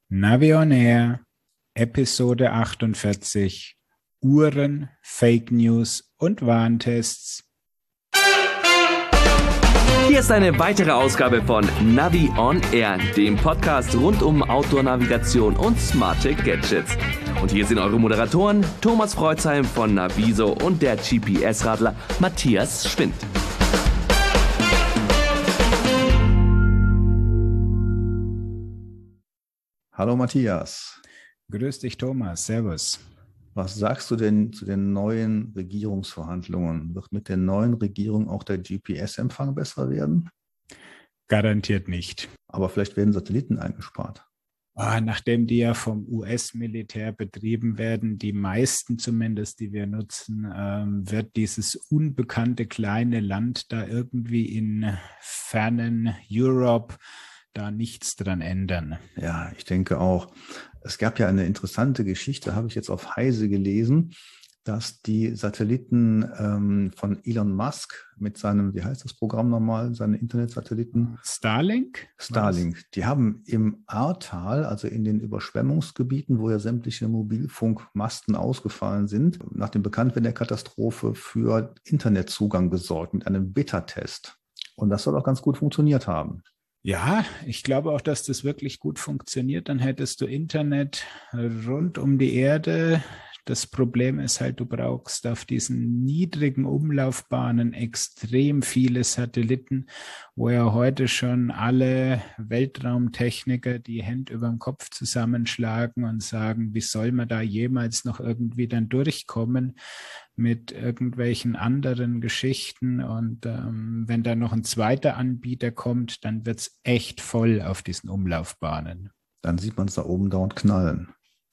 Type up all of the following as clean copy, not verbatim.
Navi on Air, Episode 48, Uhren, Fake News und Warntests. Hier ist eine weitere Ausgabe von Navi on Air, dem Podcast rund um Outdoor-Navigation und smarte Gadgets. Und hier sind eure Moderatoren Thomas Freuzheim von Naviso und der GPS-Radler Matthias Schwind. Hallo Matthias. Grüß dich Thomas, servus. Was sagst du denn zu den neuen Regierungsverhandlungen? Wird mit der neuen Regierung auch der GPS-Empfang besser werden? Garantiert nicht. Aber vielleicht werden Satelliten eingespart. Nachdem die ja vom US-Militär betrieben werden, die meisten zumindest, die wir nutzen, wird dieses unbekannte kleine Land da irgendwie in fernen Europe da nichts dran ändern. Ja, ich denke auch. Es gab ja eine interessante Geschichte, habe ich jetzt auf Heise gelesen, dass die Satelliten von Elon Musk mit seinem, wie heißt das Programm nochmal, seine Internetsatelliten? Starlink, die haben im Ahrtal, also in den Überschwemmungsgebieten, wo ja sämtliche Mobilfunkmasten ausgefallen sind, nach dem Bekanntwerden der Katastrophe für Internetzugang gesorgt mit einem Beta-Test. Und das soll auch ganz gut funktioniert haben. Ja, ich glaube auch, dass das wirklich gut funktioniert. Dann hättest du Internet rund um die Erde. Das Problem ist halt, du brauchst auf diesen niedrigen Umlaufbahnen extrem viele Satelliten, wo ja heute schon alle Weltraumtechniker die Hände über dem Kopf zusammenschlagen und sagen, wie soll man da jemals noch irgendwie dann durchkommen mit irgendwelchen anderen Geschichten. Und wenn da noch ein zweiter Anbieter kommt, dann wird es echt voll auf diesen Umlaufbahnen. Dann sieht man es da oben dauernd knallen.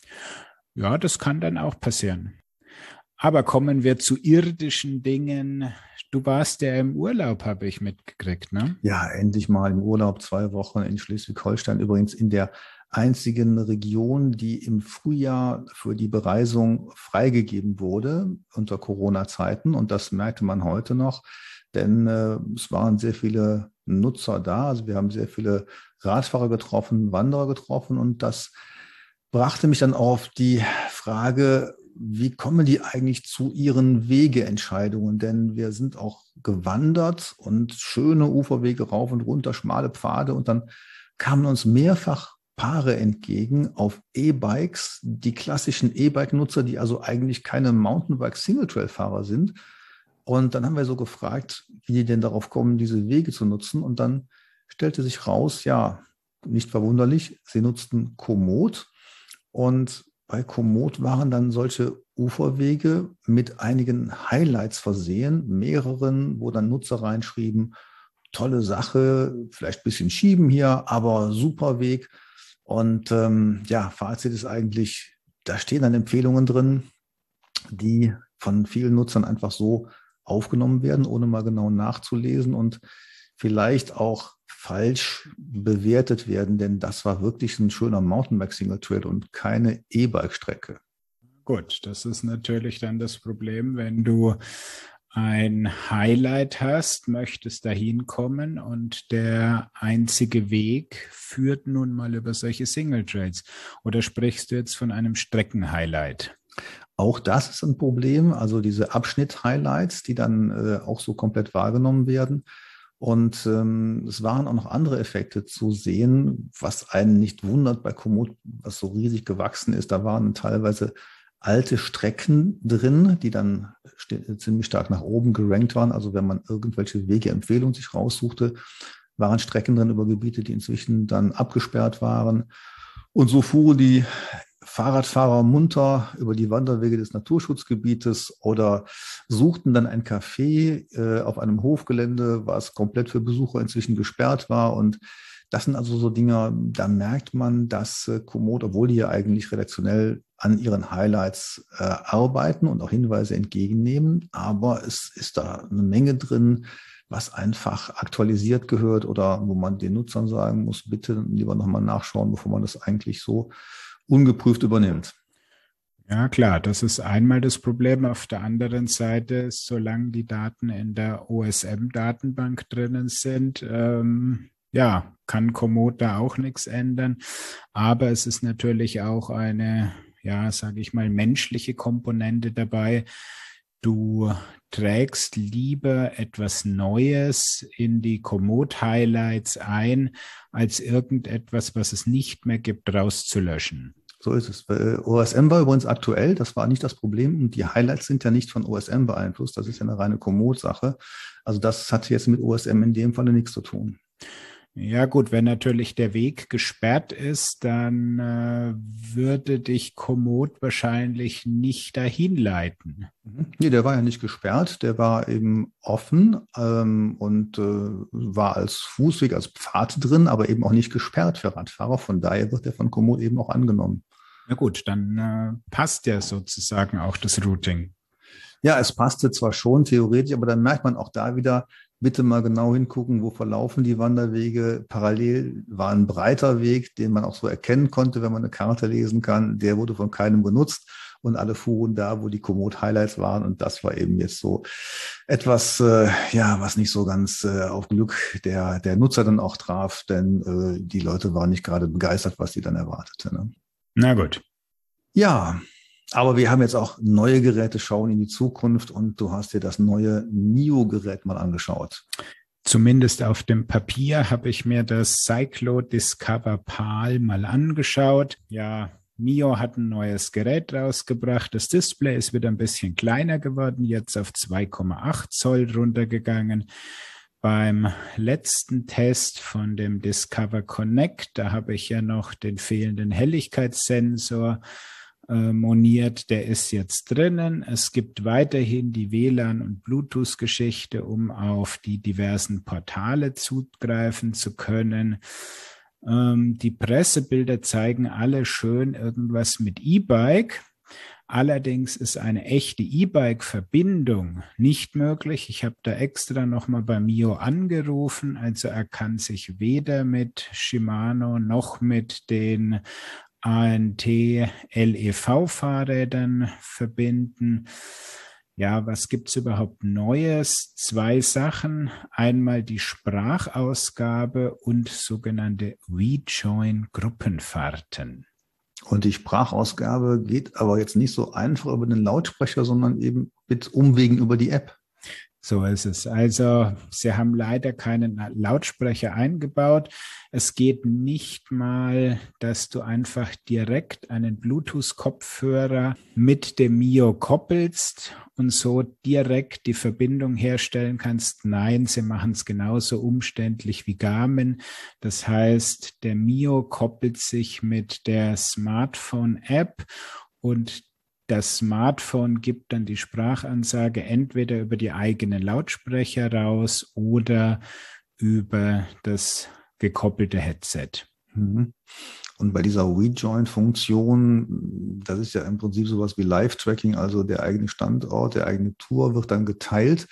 Ja, das kann dann auch passieren. Aber kommen wir zu irdischen Dingen. Du warst ja im Urlaub, habe ich mitgekriegt, ne? Ja, endlich mal im Urlaub, 2 Wochen in Schleswig-Holstein, übrigens in der einzigen Region, die im Frühjahr für die Bereisung freigegeben wurde unter Corona-Zeiten. Und das merkte man heute noch, denn es waren sehr viele Nutzer da. Also wir haben sehr viele Radfahrer getroffen, Wanderer getroffen, und das brachte mich dann auf die Frage, wie kommen die eigentlich zu ihren Wegeentscheidungen? Denn wir sind auch gewandert und schöne Uferwege rauf und runter, schmale Pfade, und dann kamen uns mehrfach Paare entgegen auf E-Bikes, die klassischen E-Bike-Nutzer, die also eigentlich keine Mountainbike-Single-Trail-Fahrer sind. Und dann haben wir so gefragt, wie die denn darauf kommen, diese Wege zu nutzen. Und dann stellte sich raus, ja, nicht verwunderlich, sie nutzten Komoot. Und bei Komoot waren dann solche Uferwege mit einigen Highlights versehen, mehreren, wo dann Nutzer reinschrieben, tolle Sache, vielleicht ein bisschen schieben hier, aber super Weg. Und Fazit ist eigentlich, da stehen dann Empfehlungen drin, die von vielen Nutzern einfach so aufgenommen werden, ohne mal genau nachzulesen und vielleicht auch falsch bewertet werden, denn das war wirklich ein schöner Mountainbike-Single-Trail und keine E-Bike-Strecke. Gut, das ist natürlich dann das Problem, wenn du ein Highlight hast, möchtest dahin kommen und der einzige Weg führt nun mal über solche Single-Trails. Oder sprichst du jetzt von einem Strecken-Highlight? Auch das ist ein Problem, also diese Abschnitt-Highlights, die dann auch so komplett wahrgenommen werden. Und es waren auch noch andere Effekte zu sehen, was einen nicht wundert bei Komoot, was so riesig gewachsen ist. Da waren teilweise alte Strecken drin, die dann ziemlich stark nach oben gerankt waren. Also wenn man irgendwelche Wegeempfehlungen sich raussuchte, waren Strecken drin über Gebiete, die inzwischen dann abgesperrt waren. Und so fuhren die Fahrradfahrer munter über die Wanderwege des Naturschutzgebietes oder suchten dann ein Café auf einem Hofgelände, was komplett für Besucher inzwischen gesperrt war. Und das sind also so Dinge, da merkt man, dass Komoot, obwohl die ja eigentlich redaktionell an ihren Highlights arbeiten und auch Hinweise entgegennehmen, aber es ist da eine Menge drin, was einfach aktualisiert gehört oder wo man den Nutzern sagen muss, bitte lieber nochmal nachschauen, bevor man das eigentlich so ungeprüft übernimmt. Ja, klar, das ist einmal das Problem. Auf der anderen Seite, solange die Daten in der OSM-Datenbank drinnen sind, ja, kann Komoot da auch nichts ändern. Aber es ist natürlich auch eine, ja, sage ich mal, menschliche Komponente dabei. Du trägst lieber etwas Neues in die Komoot-Highlights ein, als irgendetwas, was es nicht mehr gibt, rauszulöschen. So ist es. OSM war übrigens aktuell, das war nicht das Problem. Und die Highlights sind ja nicht von OSM beeinflusst, das ist ja eine reine Komoot-Sache. Also das hat jetzt mit OSM in dem Falle nichts zu tun. Ja gut, wenn natürlich der Weg gesperrt ist, dann würde dich Komoot wahrscheinlich nicht dahin leiten. Nee, der war ja nicht gesperrt, der war eben offen und war als Fußweg, als Pfad drin, aber eben auch nicht gesperrt für Radfahrer. Von daher wird der von Komoot eben auch angenommen. Na gut, dann passt ja sozusagen auch das Routing. Ja, es passte zwar schon theoretisch, aber dann merkt man auch da wieder, bitte mal genau hingucken, wo verlaufen die Wanderwege. Parallel war ein breiter Weg, den man auch so erkennen konnte, wenn man eine Karte lesen kann. Der wurde von keinem benutzt und alle fuhren da, wo die Komoot-Highlights waren. Und das war eben jetzt so etwas, ja, was nicht so ganz auf Glück der Nutzer dann auch traf, denn die Leute waren nicht gerade begeistert, was sie dann erwartete. Ne? Na gut. Ja, aber wir haben jetzt auch neue Geräte, schauen in die Zukunft und du hast dir das neue Mio-Gerät mal angeschaut. Zumindest auf dem Papier habe ich mir das Cyclo Discover PAL mal angeschaut. Ja, Mio hat ein neues Gerät rausgebracht. Das Display ist wieder ein bisschen kleiner geworden, jetzt auf 2,8 Zoll runtergegangen. Beim letzten Test von dem Discover Connect, da habe ich ja noch den fehlenden Helligkeitssensor moniert, der ist jetzt drinnen. Es gibt weiterhin die WLAN- und Bluetooth-Geschichte, um auf die diversen Portale zugreifen zu können. Die Pressebilder zeigen alle schön irgendwas mit E-Bike. Allerdings ist eine echte E-Bike-Verbindung nicht möglich. Ich habe da extra nochmal bei Mio angerufen. Also er kann sich weder mit Shimano noch mit den ANT LEV-Fahrrädern verbinden. Ja, was gibt es überhaupt Neues? 2 Sachen. Einmal die Sprachausgabe und sogenannte Rejoin-Gruppenfahrten. Und die Sprachausgabe geht aber jetzt nicht so einfach über den Lautsprecher, sondern eben mit Umwegen über die App. So ist es. Also sie haben leider keinen Lautsprecher eingebaut. Es geht nicht mal, dass du einfach direkt einen Bluetooth-Kopfhörer mit dem Mio koppelst und so direkt die Verbindung herstellen kannst. Nein, sie machen es genauso umständlich wie Garmin. Das heißt, der Mio koppelt sich mit der Smartphone-App und das Smartphone gibt dann die Sprachansage entweder über die eigenen Lautsprecher raus oder über das gekoppelte Headset. Und bei dieser Rejoin-Funktion, das ist ja im Prinzip sowas wie Live-Tracking, also der eigene Standort, der eigene Tour wird dann geteilt.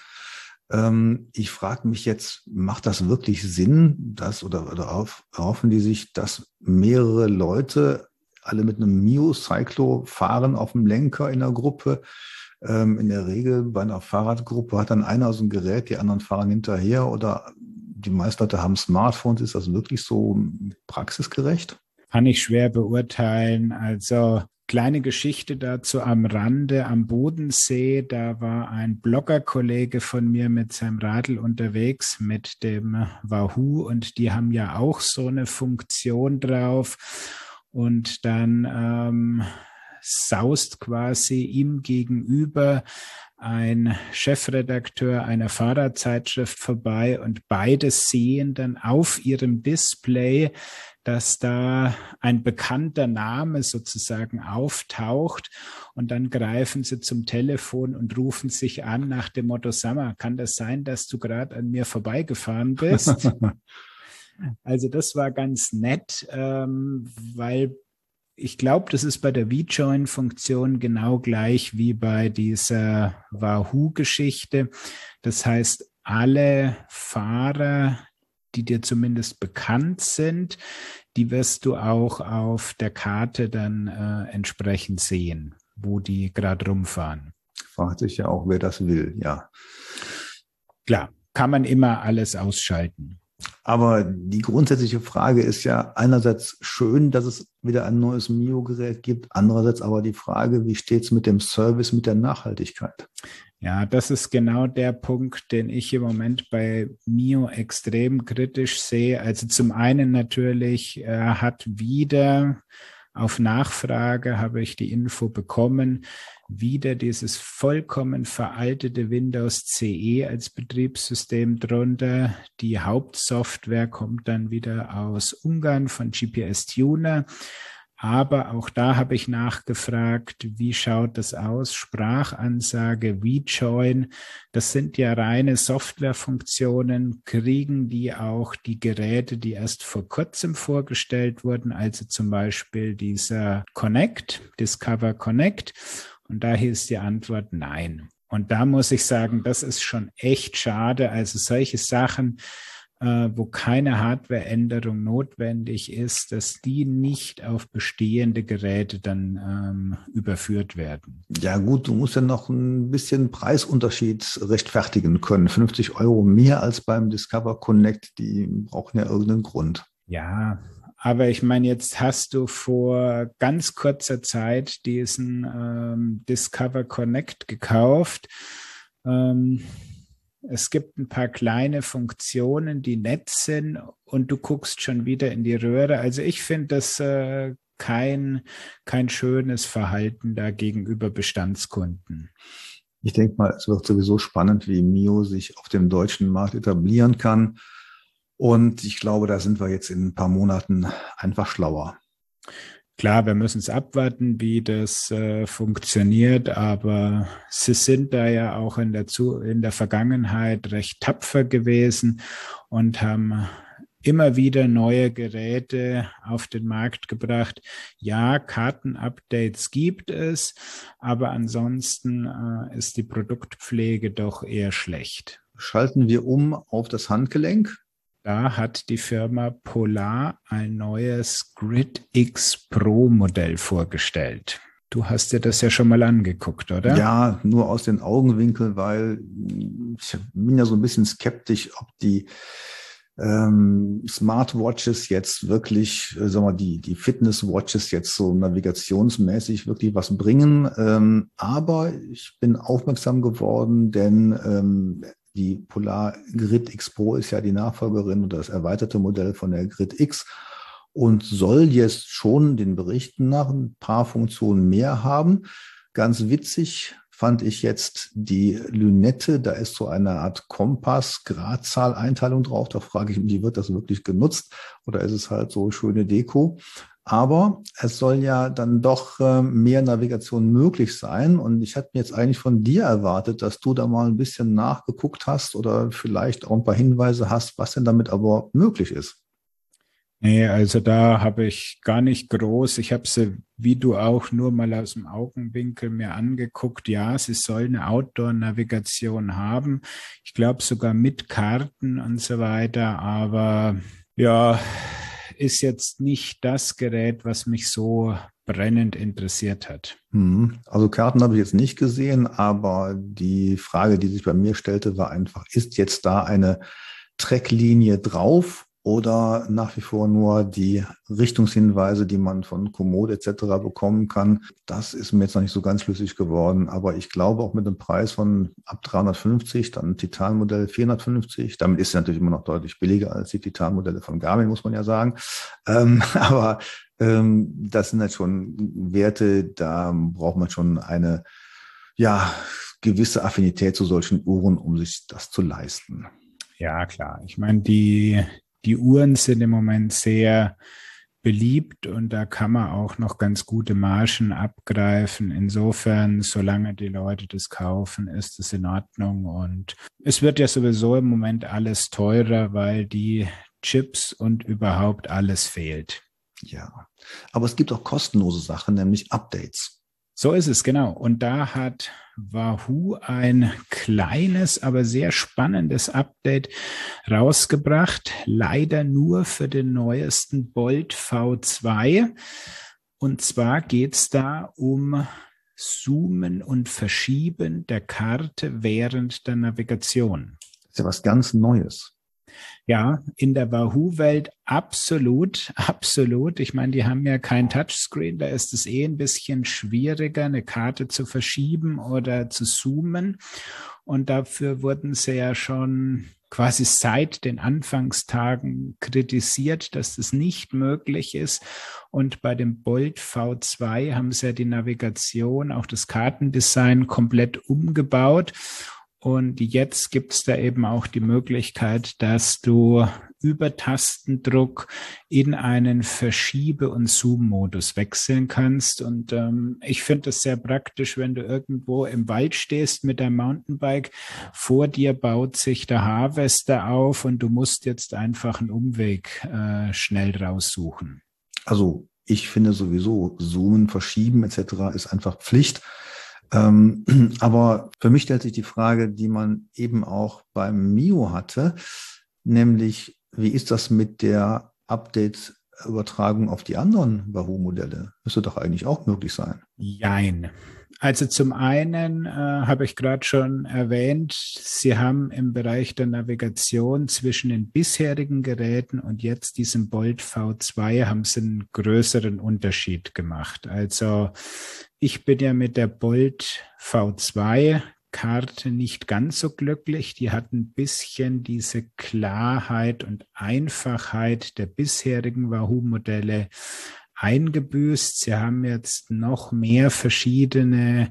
Ich frage mich jetzt, macht das wirklich Sinn, dass oder erhoffen die sich, dass mehrere Leute alle mit einem Mio Cyclo fahren auf dem Lenker in der Gruppe? In der Regel bei einer Fahrradgruppe hat dann einer so ein Gerät, die anderen fahren hinterher oder die meisten Leute haben Smartphones. Ist das wirklich so praxisgerecht? Kann ich schwer beurteilen. Also kleine Geschichte dazu am Rande, am Bodensee, da war ein Bloggerkollege von mir mit seinem Radl unterwegs mit dem Wahoo und die haben ja auch so eine Funktion drauf. Und dann saust quasi ihm gegenüber ein Chefredakteur einer Fahrradzeitschrift vorbei und beide sehen dann auf ihrem Display, dass da ein bekannter Name sozusagen auftaucht und dann greifen sie zum Telefon und rufen sich an nach dem Motto, sag mal, kann das sein, dass du gerade an mir vorbeigefahren bist? Also das war ganz nett, weil ich glaube, das ist bei der Rejoin-Funktion genau gleich wie bei dieser Wahoo-Geschichte. Das heißt, alle Fahrer, die dir zumindest bekannt sind, die wirst du auch auf der Karte dann entsprechend sehen, wo die gerade rumfahren. Fragt sich ja auch, wer das will, ja. Klar, kann man immer alles ausschalten. Aber die grundsätzliche Frage ist ja einerseits schön, dass es wieder ein neues Mio-Gerät gibt, andererseits aber die Frage, wie steht es mit dem Service, mit der Nachhaltigkeit? Ja, das ist genau der Punkt, den ich im Moment bei Mio extrem kritisch sehe. Also zum einen natürlich hat wieder auf Nachfrage, habe ich die Info bekommen, wieder dieses vollkommen veraltete Windows CE als Betriebssystem drunter. Die Hauptsoftware kommt dann wieder aus Ungarn von GPS Tuner. Aber auch da habe ich nachgefragt, wie schaut das aus? Sprachansage, Rejoin, das sind ja reine Softwarefunktionen. Kriegen die auch die Geräte, die erst vor kurzem vorgestellt wurden, also zum Beispiel dieser Connect, Discover Connect? Und da hieß die Antwort nein. Und da muss ich sagen, das ist schon echt schade. Also solche Sachen, wo keine Hardwareänderung notwendig ist, dass die nicht auf bestehende Geräte dann überführt werden. Ja gut, du musst ja noch ein bisschen Preisunterschied rechtfertigen können. 50 € mehr als beim Discover Connect, die brauchen ja irgendeinen Grund. Ja, aber ich meine, jetzt hast du vor ganz kurzer Zeit diesen Discover Connect gekauft. Es gibt ein paar kleine Funktionen, die nett sind und du guckst schon wieder in die Röhre. Also ich finde das kein schönes Verhalten da gegenüber Bestandskunden. Ich denke mal, es wird sowieso spannend, wie Mio sich auf dem deutschen Markt etablieren kann. Und ich glaube, da sind wir jetzt in ein paar Monaten einfach schlauer. Klar, wir müssen es abwarten, wie das funktioniert, aber sie sind da ja auch in der Vergangenheit recht tapfer gewesen und haben immer wieder neue Geräte auf den Markt gebracht. Ja, Kartenupdates gibt es, aber ansonsten ist die Produktpflege doch eher schlecht. Schalten wir um auf das Handgelenk. Da hat die Firma Polar ein neues Grid X Pro Modell vorgestellt. Du hast dir das ja schon mal angeguckt, oder? Ja, nur aus den Augenwinkeln, weil ich bin ja so ein bisschen skeptisch, ob die Smartwatches jetzt wirklich, sagen wir, die Fitnesswatches jetzt so navigationsmäßig wirklich was bringen. Aber ich bin aufmerksam geworden, denn die Polar Grid X Pro ist ja die Nachfolgerin oder das erweiterte Modell von der Grid X und soll jetzt schon den Berichten nach ein paar Funktionen mehr haben. Ganz witzig fand ich jetzt die Lünette. Da ist so eine Art Kompass, Gradzahl-Einteilung drauf. Da frage ich mich, wird das wirklich genutzt oder ist es halt so schöne Deko? Aber es soll ja dann doch mehr Navigation möglich sein. Und ich hatte mir jetzt eigentlich von dir erwartet, dass du da mal ein bisschen nachgeguckt hast oder vielleicht auch ein paar Hinweise hast, was denn damit aber möglich ist. Nee, also da habe ich gar nicht groß. Ich habe sie, wie du auch, nur mal aus dem Augenwinkel mir angeguckt. Ja, sie soll eine Outdoor-Navigation haben. Ich glaube sogar mit Karten und so weiter. Aber ja, ist jetzt nicht das Gerät, was mich so brennend interessiert hat. Also Karten habe ich jetzt nicht gesehen, aber die Frage, die sich bei mir stellte, war einfach, ist jetzt da eine Tracklinie drauf oder nach wie vor nur die Richtungshinweise, die man von Komoot etc. bekommen kann? Das ist mir jetzt noch nicht so ganz schlüssig geworden, aber ich glaube auch mit einem Preis von ab 350, dann ein Titanmodell 450, damit ist es natürlich immer noch deutlich billiger als die Titanmodelle von Garmin, muss man ja sagen, aber das sind halt schon Werte, da braucht man schon eine gewisse Affinität zu solchen Uhren, um sich das zu leisten. Ja, klar. Ich meine, die Uhren sind im Moment sehr beliebt und da kann man auch noch ganz gute Margen abgreifen. Insofern, solange die Leute das kaufen, ist es in Ordnung. Und es wird ja sowieso im Moment alles teurer, weil die Chips und überhaupt alles fehlt. Ja, aber es gibt auch kostenlose Sachen, nämlich Updates. So ist es, genau. Und da hat Wahoo ein kleines, aber sehr spannendes Update rausgebracht. Leider nur für den neuesten Bolt V2. Und zwar geht es da um Zoomen und Verschieben der Karte während der Navigation. Das ist ja was ganz Neues. Ja, in der Wahoo-Welt absolut, absolut. Ich meine, die haben ja kein Touchscreen, da ist es ein bisschen schwieriger, eine Karte zu verschieben oder zu zoomen. Und dafür wurden sie ja schon quasi seit den Anfangstagen kritisiert, dass das nicht möglich ist. Und bei dem Bolt V2 haben sie ja die Navigation, auch das Kartendesign komplett umgebaut. Und jetzt gibt es da eben auch die Möglichkeit, dass du über Tastendruck in einen Verschiebe- und Zoom-Modus wechseln kannst. Und ich finde es sehr praktisch, wenn du irgendwo im Wald stehst mit deinem Mountainbike. Vor dir baut sich der Harvester auf und du musst jetzt einfach einen Umweg schnell raussuchen. Also ich finde sowieso, Zoomen, Verschieben etc. ist einfach Pflicht. Aber für mich stellt sich die Frage, die man eben auch beim Mio hatte, nämlich, wie ist das mit der Update-Übertragung auf die anderen Wahoo-Modelle? Müsste doch eigentlich auch möglich sein. Jein. Also zum einen habe ich gerade schon erwähnt, Sie haben im Bereich der Navigation zwischen den bisherigen Geräten und jetzt diesem Bolt V2 haben Sie einen größeren Unterschied gemacht. Also ich bin ja mit der Bolt V2 Karte nicht ganz so glücklich. Die hat ein bisschen diese Klarheit und Einfachheit der bisherigen Wahoo-Modelle eingebüßt. Sie haben jetzt noch mehr verschiedene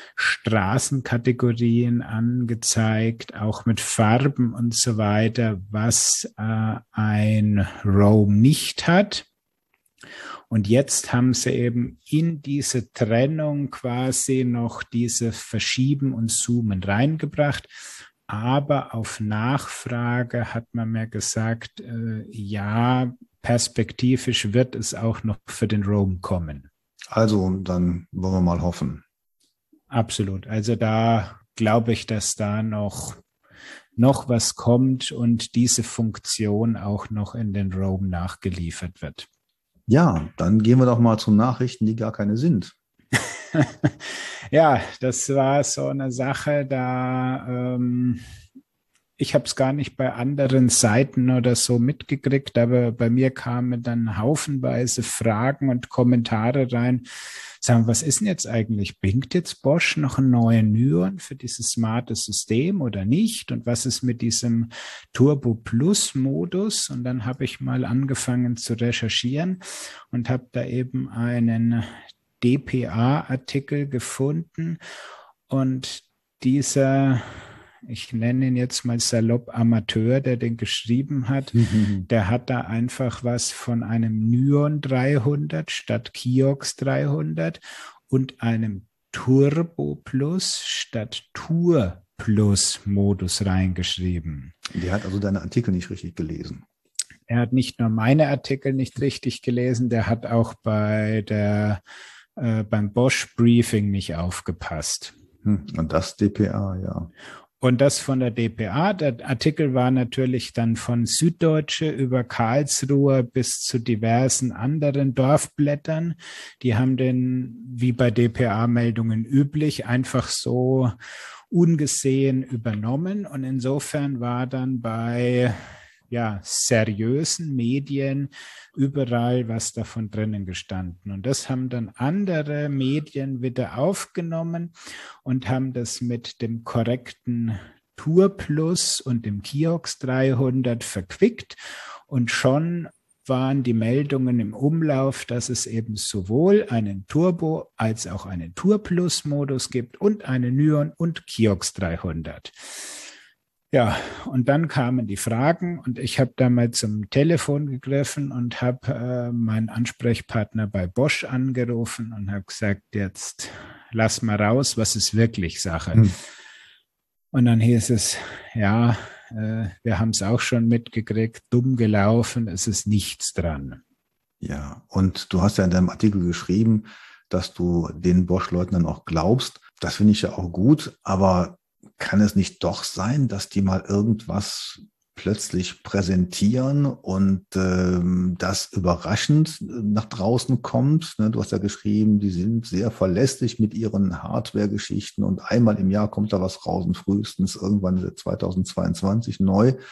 Straßenkategorien angezeigt, auch mit Farben und so weiter, was ein Roam nicht hat. Und jetzt haben sie eben in diese Trennung quasi noch diese Verschieben und Zoomen reingebracht. Aber auf Nachfrage hat man mir gesagt, ja, perspektivisch wird es auch noch für den Roam kommen. Also dann wollen wir mal hoffen. Absolut. Also da glaube ich, dass da noch was kommt und diese Funktion auch noch in den Roam nachgeliefert wird. Ja, dann gehen wir doch mal zu Nachrichten, die gar keine sind. Ja, das war so eine Sache, da ich habe es gar nicht bei anderen Seiten oder so mitgekriegt, aber bei mir kamen dann haufenweise Fragen und Kommentare rein. Sagen, was ist denn jetzt eigentlich? Bringt jetzt Bosch noch einen neuen Nyon für dieses smarte System oder nicht? Und was ist mit diesem Turbo Plus Modus? Und dann habe ich mal angefangen zu recherchieren und habe da eben einen dpa-Artikel gefunden. Und dieser, ich nenne ihn jetzt mal salopp Amateur, der den geschrieben hat, der hat da einfach was von einem Nyon 300 statt Kiox 300 und einem Turbo Plus statt Tour Plus Modus reingeschrieben. Der hat also deine Artikel nicht richtig gelesen. Er hat nicht nur meine Artikel nicht richtig gelesen, der hat auch beim Bosch Briefing nicht aufgepasst. Und das dpa, ja. Und das von der dpa. Der Artikel war natürlich dann von Süddeutsche über Karlsruhe bis zu diversen anderen Dorfblättern. Die haben den, wie bei dpa-Meldungen üblich, einfach so ungesehen übernommen. Und insofern war dann bei seriösen Medien überall was davon drinnen gestanden. Und das haben dann andere Medien wieder aufgenommen und haben das mit dem korrekten Tour Plus und dem Kiox 300 verquickt. Und schon waren die Meldungen im Umlauf, dass es eben sowohl einen Turbo als auch einen Tour Plus Modus gibt und einen Nyon und Kiox 300. Ja, und dann kamen die Fragen und ich habe da mal zum Telefon gegriffen und habe meinen Ansprechpartner bei Bosch angerufen und habe gesagt, jetzt lass mal raus, was ist wirklich Sache? Und dann hieß es, ja, wir haben es auch schon mitgekriegt, dumm gelaufen, es ist nichts dran. Ja, und du hast ja in deinem Artikel geschrieben, dass du den Bosch-Leuten dann auch glaubst. Das finde ich ja auch gut, aber kann es nicht doch sein, dass die mal irgendwas plötzlich präsentieren und das überraschend nach draußen kommt? Ne, du hast ja geschrieben, die sind sehr verlässlich mit ihren Hardware-Geschichten und einmal im Jahr kommt da was raus und frühestens irgendwann 2022 neu.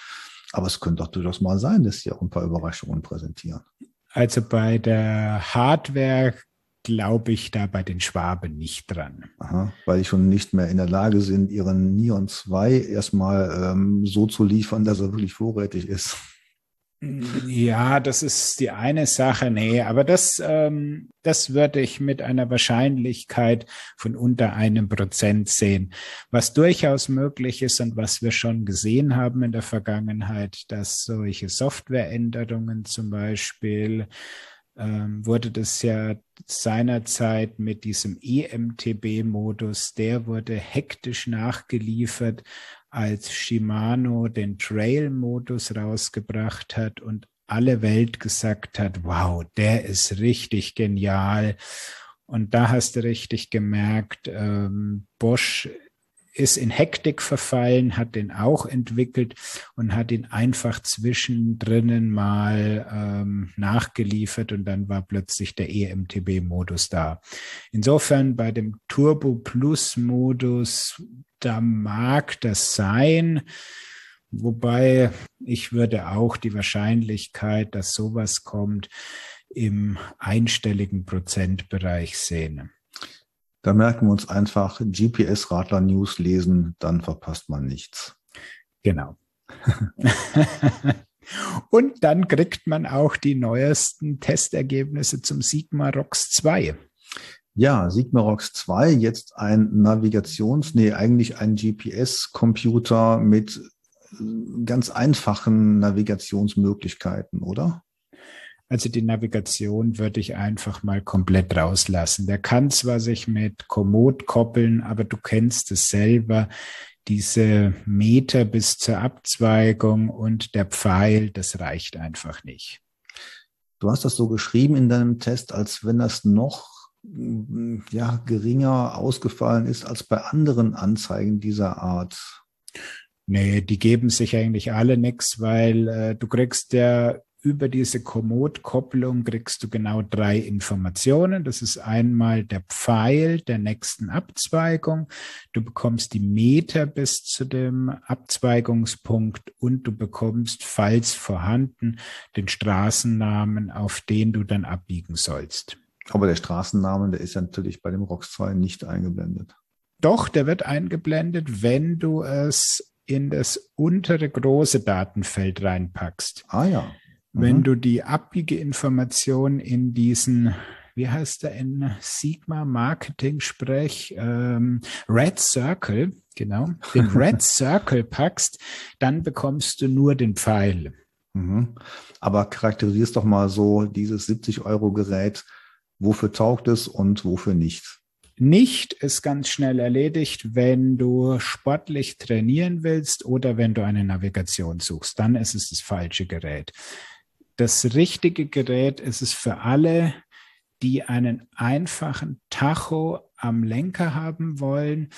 Aber es könnte doch durchaus mal sein, dass sie auch ein paar Überraschungen präsentieren. Also bei der Hardware glaube ich da bei den Schwaben nicht dran. Aha, weil die schon nicht mehr in der Lage sind, ihren Neon 2 erstmal so zu liefern, dass er wirklich vorrätig ist. Ja, das ist die eine Sache. Nee, aber das würde ich mit einer Wahrscheinlichkeit von unter 1% sehen. Was durchaus möglich ist und was wir schon gesehen haben in der Vergangenheit, dass solche Softwareänderungen zum Beispiel wurde das ja seinerzeit mit diesem eMTB-Modus, der wurde hektisch nachgeliefert, als Shimano den Trail-Modus rausgebracht hat und alle Welt gesagt hat, wow, der ist richtig genial. Und da hast du richtig gemerkt, Bosch ist in Hektik verfallen, hat den auch entwickelt und hat ihn einfach zwischendrin mal nachgeliefert und dann war plötzlich der eMTB-Modus da. Insofern bei dem Turbo Plus-Modus, da mag das sein, wobei ich würde auch die Wahrscheinlichkeit, dass sowas kommt, im einstelligen Prozentbereich sehen. Da merken wir uns einfach, GPS-Radler-News lesen, dann verpasst man nichts. Genau. Und dann kriegt man auch die neuesten Testergebnisse zum Sigma ROX 2. Ja, Sigma ROX 2, jetzt ein eigentlich ein GPS-Computer mit ganz einfachen Navigationsmöglichkeiten, oder? Also die Navigation würde ich einfach mal komplett rauslassen. Der kann zwar sich mit Komoot koppeln, aber du kennst es selber, diese Meter bis zur Abzweigung und der Pfeil, das reicht einfach nicht. Du hast das so geschrieben in deinem Test, als wenn das noch geringer ausgefallen ist als bei anderen Anzeigen dieser Art. Nee, die geben sich eigentlich alle nichts, weil du kriegst ja über diese Komoot-Kopplung kriegst du genau 3 Informationen. Das ist einmal der Pfeil der nächsten Abzweigung. Du bekommst die Meter bis zu dem Abzweigungspunkt und du bekommst, falls vorhanden, den Straßennamen, auf den du dann abbiegen sollst. Aber der Straßennamen, der ist ja natürlich bei dem ROX 2 nicht eingeblendet. Doch, der wird eingeblendet, wenn du es in das untere große Datenfeld reinpackst. Ah ja. Wenn du die Abbiegeinformation in diesen, wie heißt der in Sigma Marketing-Sprech, Red Circle, genau, den Red Circle packst, dann bekommst du nur den Pfeil. Aber charakterisierst doch mal so dieses 70-Euro-Gerät, wofür taugt es und wofür nicht? Nicht ist ganz schnell erledigt, wenn du sportlich trainieren willst oder wenn du eine Navigation suchst. Dann ist es das falsche Gerät. Das richtige Gerät ist es für alle, die einen einfachen Tacho am Lenker haben wollen,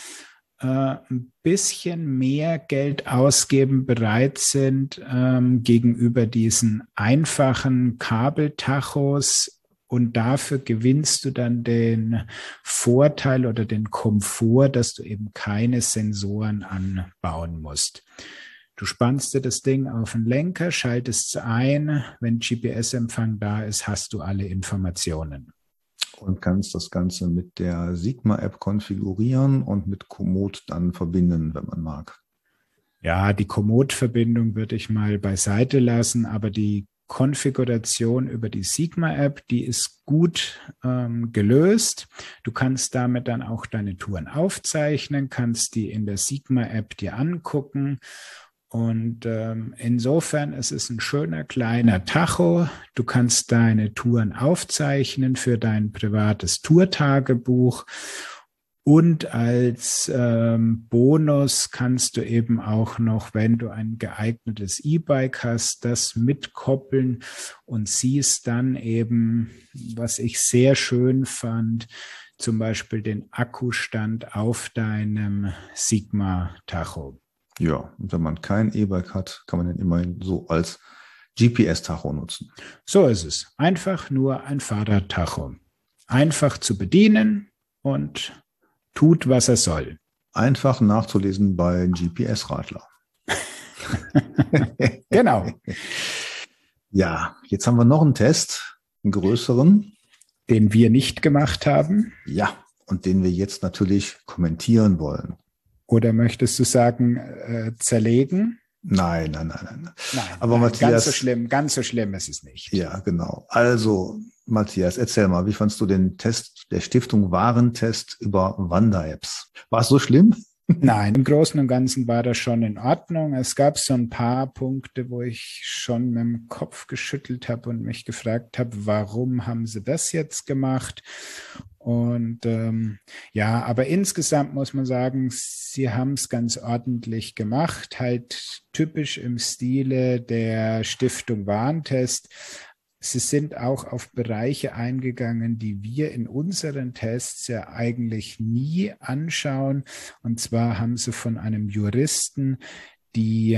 ein bisschen mehr Geld ausgeben bereit sind gegenüber diesen einfachen Kabeltachos. Und dafür gewinnst du dann den Vorteil oder den Komfort, dass du eben keine Sensoren anbauen musst. Du spannst dir das Ding auf den Lenker, schaltest es ein. Wenn GPS-Empfang da ist, hast du alle Informationen. Und kannst das Ganze mit der Sigma-App konfigurieren und mit Komoot dann verbinden, wenn man mag. Ja, die Komoot-Verbindung würde ich mal beiseite lassen, aber die Konfiguration über die Sigma-App, die ist gut gelöst. Du kannst damit dann auch deine Touren aufzeichnen, kannst die in der Sigma-App dir angucken. Und insofern ist es ein schöner kleiner Tacho. Du kannst deine Touren aufzeichnen für dein privates Tourtagebuch. Und als Bonus kannst du eben auch noch, wenn du ein geeignetes E-Bike hast, das mitkoppeln und siehst dann eben, was ich sehr schön fand, zum Beispiel den Akkustand auf deinem Sigma-Tacho. Ja, und wenn man kein E-Bike hat, kann man den immerhin so als GPS-Tacho nutzen. So ist es. Einfach nur ein Fahrradtacho. Einfach zu bedienen und tut, was er soll. Einfach nachzulesen bei GPS-Radler. Genau. Ja, jetzt haben wir noch einen Test, einen größeren. Den wir nicht gemacht haben. Ja, und den wir jetzt natürlich kommentieren wollen. Oder möchtest du sagen, zerlegen? Nein. Nein, Aber nein, Matthias, ganz so schlimm ist es nicht. Ja, genau. Also, Matthias, erzähl mal, wie fandst du den Test der Stiftung Warentest über Wander-Apps? War es so schlimm? Nein, im Großen und Ganzen war das schon in Ordnung. Es gab so ein paar Punkte, wo ich schon mit dem Kopf geschüttelt habe und mich gefragt habe, warum haben sie das jetzt gemacht? Und ja, aber insgesamt muss man sagen, sie haben es ganz ordentlich gemacht, halt typisch im Stile der Stiftung Warentest. Sie sind auch auf Bereiche eingegangen, die wir in unseren Tests ja eigentlich nie anschauen. Und zwar haben sie von einem Juristen die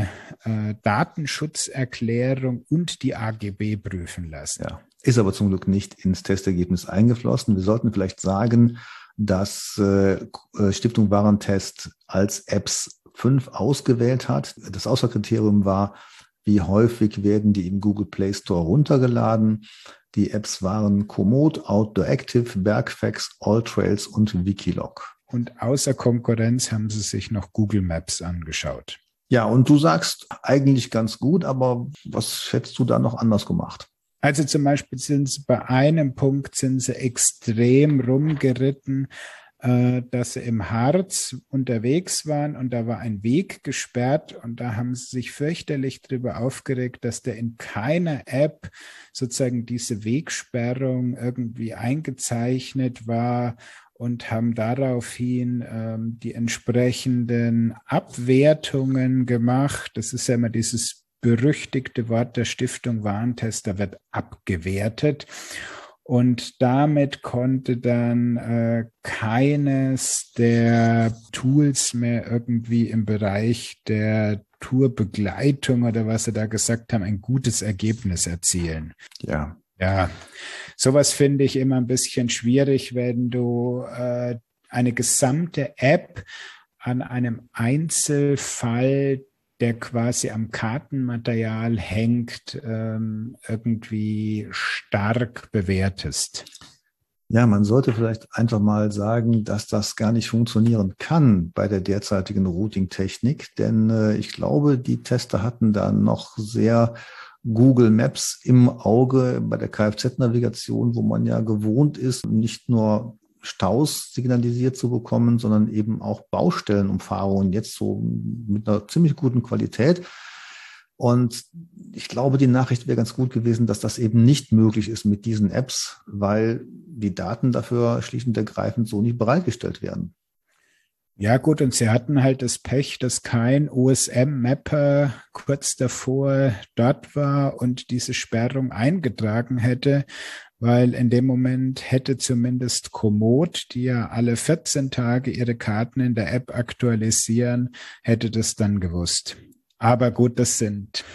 Datenschutzerklärung und die AGB prüfen lassen. Ja, ist aber zum Glück nicht ins Testergebnis eingeflossen. Wir sollten vielleicht sagen, dass Stiftung Warentest als Apps 5 ausgewählt hat. Das Auswahlkriterium war, wie häufig werden die im Google Play Store runtergeladen. Die Apps waren Komoot, Outdoor Active, Bergfax, AllTrails und Wikilog. Und außer Konkurrenz haben sie sich noch Google Maps angeschaut. Ja, und du sagst eigentlich ganz gut, aber was hättest du da noch anders gemacht? Also zum Beispiel sind sie bei einem Punkt extrem rumgeritten, dass sie im Harz unterwegs waren und da war ein Weg gesperrt und da haben sie sich fürchterlich darüber aufgeregt, dass da in keiner App sozusagen diese Wegsperrung irgendwie eingezeichnet war und haben daraufhin die entsprechenden Abwertungen gemacht. Das ist ja immer dieses berüchtigte Wort der Stiftung Warentest, da wird abgewertet. Und damit konnte dann keines der Tools mehr irgendwie im Bereich der Tourbegleitung oder was sie da gesagt haben, ein gutes Ergebnis erzielen. Ja. Ja, sowas finde ich immer ein bisschen schwierig, wenn du eine gesamte App an einem Einzelfall, der quasi am Kartenmaterial hängt, irgendwie stark bewertest. Ja, man sollte vielleicht einfach mal sagen, dass das gar nicht funktionieren kann bei der derzeitigen Routing-Technik, denn ich glaube, die Tester hatten da noch sehr Google Maps im Auge bei der Kfz-Navigation, wo man ja gewohnt ist, nicht nur Staus signalisiert zu bekommen, sondern eben auch Baustellenumfahrungen jetzt so mit einer ziemlich guten Qualität. Und ich glaube, die Nachricht wäre ganz gut gewesen, dass das eben nicht möglich ist mit diesen Apps, weil die Daten dafür schlicht und ergreifend so nicht bereitgestellt werden. Ja gut, und sie hatten halt das Pech, dass kein OSM-Mapper kurz davor dort war und diese Sperrung eingetragen hätte, weil in dem Moment hätte zumindest Komoot, die ja alle 14 Tage ihre Karten in der App aktualisieren, hätte das dann gewusst. Aber gut, das sind...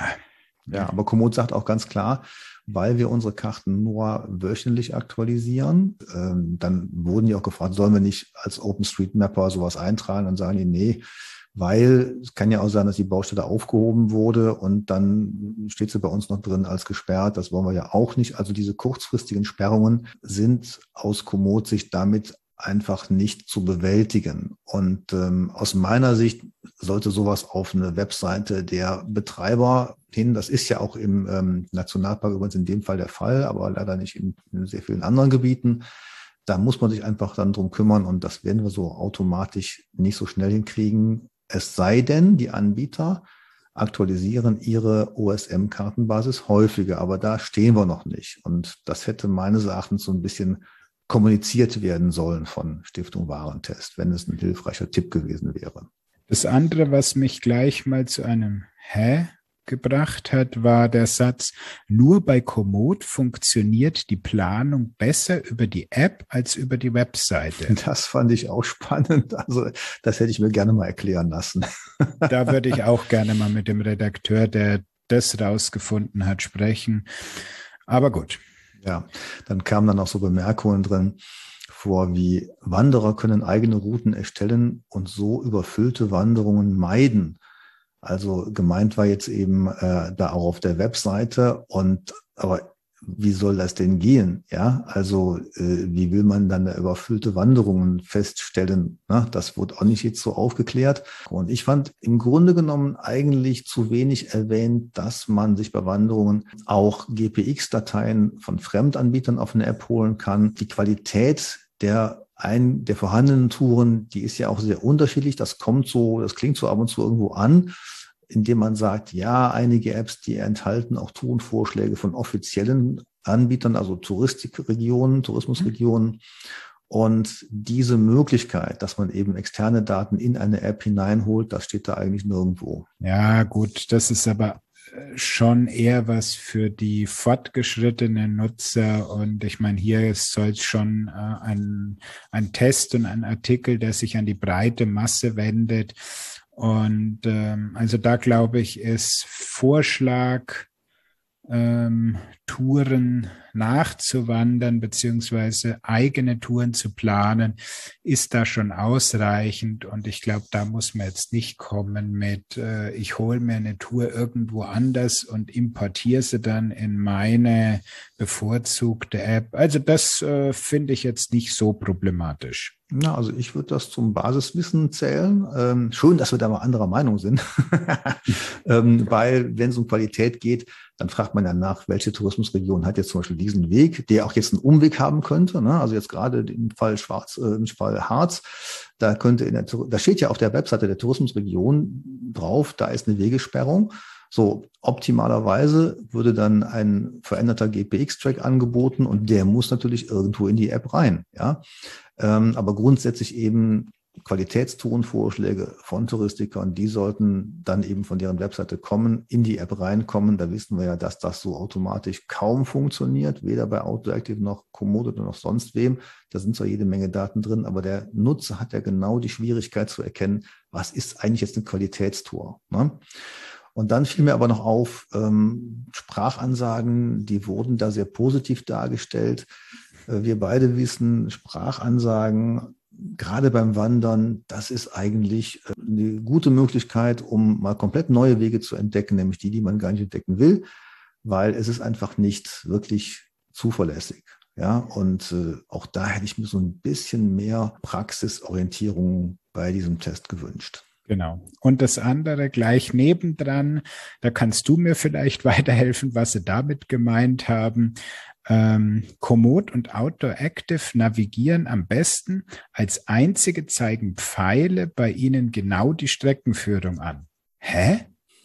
Ja, aber Komoot sagt auch ganz klar, weil wir unsere Karten nur wöchentlich aktualisieren, dann wurden die auch gefragt, sollen wir nicht als OpenStreetMapper sowas eintragen? Dann sagen die, nee, weil es kann ja auch sein, dass die Baustelle aufgehoben wurde und dann steht sie bei uns noch drin als gesperrt. Das wollen wir ja auch nicht. Also diese kurzfristigen Sperrungen sind aus Komoot-Sicht damit einfach nicht zu bewältigen. Und aus meiner Sicht sollte sowas auf eine Webseite der Betreiber hin, das ist ja auch im Nationalpark übrigens in dem Fall der Fall, aber leider nicht in sehr vielen anderen Gebieten. Da muss man sich einfach dann drum kümmern und das werden wir so automatisch nicht so schnell hinkriegen. Es sei denn, die Anbieter aktualisieren ihre OSM-Kartenbasis häufiger, aber da stehen wir noch nicht. Und das hätte meines Erachtens so ein bisschen kommuniziert werden sollen von Stiftung Warentest, wenn es ein hilfreicher Tipp gewesen wäre. Das andere, was mich gleich mal zu einem Hä gebracht hat, war der Satz, nur bei Komoot funktioniert die Planung besser über die App als über die Webseite. Das fand ich auch spannend. Also das hätte ich mir gerne mal erklären lassen. Da würde ich auch gerne mal mit dem Redakteur, der das rausgefunden hat, sprechen. Aber gut. Ja, dann kamen dann auch so Bemerkungen drin vor, wie Wanderer können eigene Routen erstellen und so überfüllte Wanderungen meiden. Also gemeint war jetzt eben da auch auf der Webseite aber wie soll das denn gehen? Ja, also wie will man dann überfüllte Wanderungen feststellen? Ne? Das wurde auch nicht jetzt so aufgeklärt. Und ich fand im Grunde genommen eigentlich zu wenig erwähnt, dass man sich bei Wanderungen auch GPX-Dateien von Fremdanbietern auf eine App holen kann. Die Qualität der vorhandenen Touren, die ist ja auch sehr unterschiedlich. Das klingt so ab und zu irgendwo an, indem man sagt, ja, einige Apps, die enthalten auch Tourenvorschläge von offiziellen Anbietern, also Tourismusregionen. Und diese Möglichkeit, dass man eben externe Daten in eine App hineinholt, das steht da eigentlich nirgendwo. Ja, gut, das ist aber schon eher was für die fortgeschrittenen Nutzer. Und ich meine, hier soll es schon ein Test und ein Artikel, der sich an die breite Masse wendet. Und also da glaube ich, ist Vorschlag, Touren nachzuwandern beziehungsweise eigene Touren zu planen, ist da schon ausreichend. Und ich glaube, da muss man jetzt nicht kommen mit, ich hole mir eine Tour irgendwo anders und importiere sie dann in meine bevorzugte App. Also das finde ich jetzt nicht so problematisch. Na, also ich würde das zum Basiswissen zählen. Schön, dass wir da mal anderer Meinung sind. Weil wenn es um Qualität geht, dann fragt man ja nach, welche Tourismusregion hat jetzt zum Beispiel diesen Weg, der auch jetzt einen Umweg haben könnte. Ne? Also jetzt gerade im Fall Harz, da steht ja auf der Webseite der Tourismusregion drauf, da ist eine Wegesperrung. So, optimalerweise würde dann ein veränderter GPX-Track angeboten und der muss natürlich irgendwo in die App rein. Ja, aber grundsätzlich eben Qualitätstourenvorschläge von Touristikern, die sollten dann eben von deren Webseite kommen, in die App reinkommen. Da wissen wir ja, dass das so automatisch kaum funktioniert, weder bei Autoactive noch Komodo noch sonst wem. Da sind zwar jede Menge Daten drin, aber der Nutzer hat ja genau die Schwierigkeit zu erkennen, was ist eigentlich jetzt eine Qualitätstour, ne? Und dann fiel mir aber noch auf, Sprachansagen, die wurden da sehr positiv dargestellt. Wir beide wissen, Sprachansagen, gerade beim Wandern, das ist eigentlich eine gute Möglichkeit, um mal komplett neue Wege zu entdecken, nämlich die man gar nicht entdecken will, weil es ist einfach nicht wirklich zuverlässig. Ja, und auch da hätte ich mir so ein bisschen mehr Praxisorientierung bei diesem Test gewünscht. Genau. Und das andere gleich nebendran, da kannst du mir vielleicht weiterhelfen, was sie damit gemeint haben. Komoot und Outdoor Active navigieren am besten. Als einzige zeigen Pfeile bei ihnen genau die Streckenführung an. Hä?